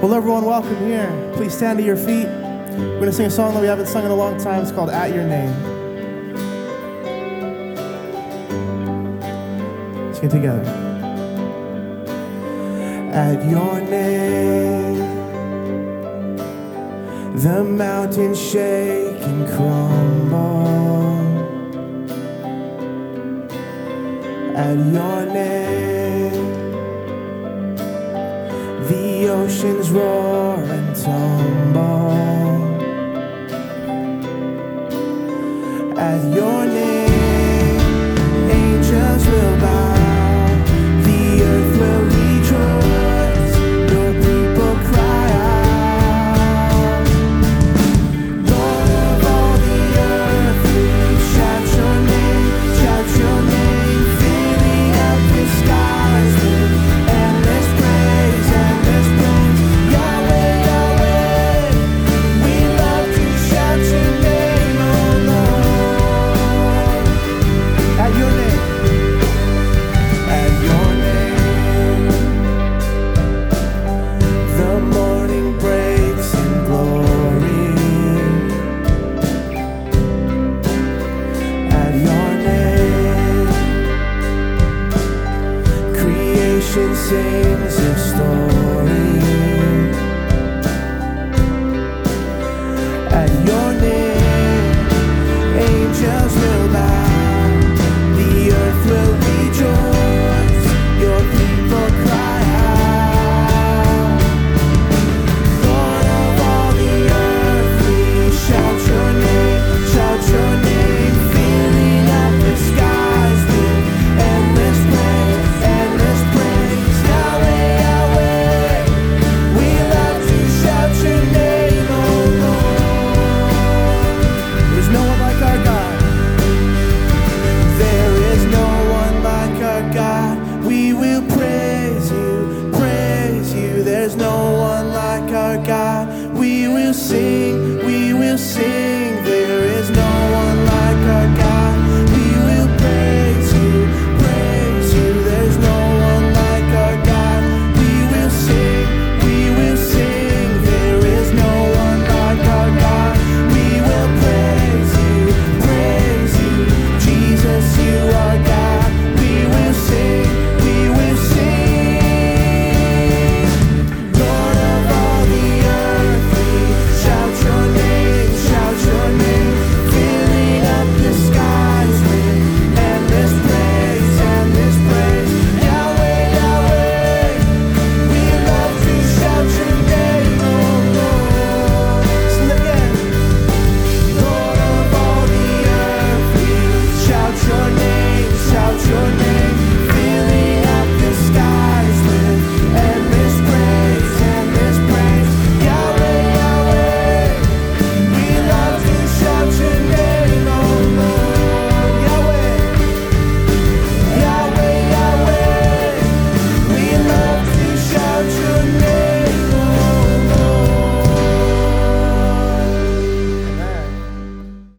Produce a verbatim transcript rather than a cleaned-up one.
Well, everyone, welcome here. Please stand to your feet. We're going to sing a song that we haven't sung in a long time. It's called At Your Name. Sing it together. At your name, the mountains shake and crumble. At your name, the oceans roar and tumble. At your name, angels will bow, the earth will rejoice, your people cry out. Lord of all the earth, we shout your name, shout your name, filling up the skies with endless praise, endless praise. Yahweh, Yahweh, we love to shout your name, oh Lord. At your name, at your name, the morning breaks in glory. At your name, creation sings your story. At your name, angels will bow, the earth will rejoice, your people cry out. Lord of all the earth, we shout your name, shout your name, filling up the skies with endless praise, endless praise. Yahweh, Yahweh, we love to shout your name, oh Lord. There's no one like our God. There is no one like our God. We will praise you, praise you. There's no one like our God. We will sing, we will sing.